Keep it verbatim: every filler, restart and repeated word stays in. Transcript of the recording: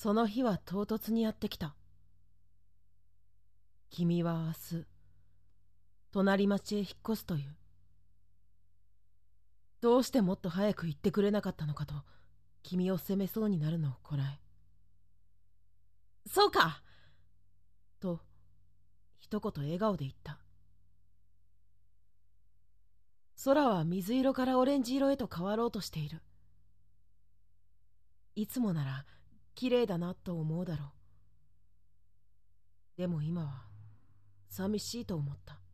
その日は唐突にやってきた。君は明日、隣町へ引っ越すという。どうしてもっと早く言ってくれなかったのかと、君を責めそうになるのをこらえ。そうかと、一言笑顔で言った。空は水色からオレンジ色へと変わろうとしている。いつもなら綺麗だなと思うだろう。でも今は寂しいと思った。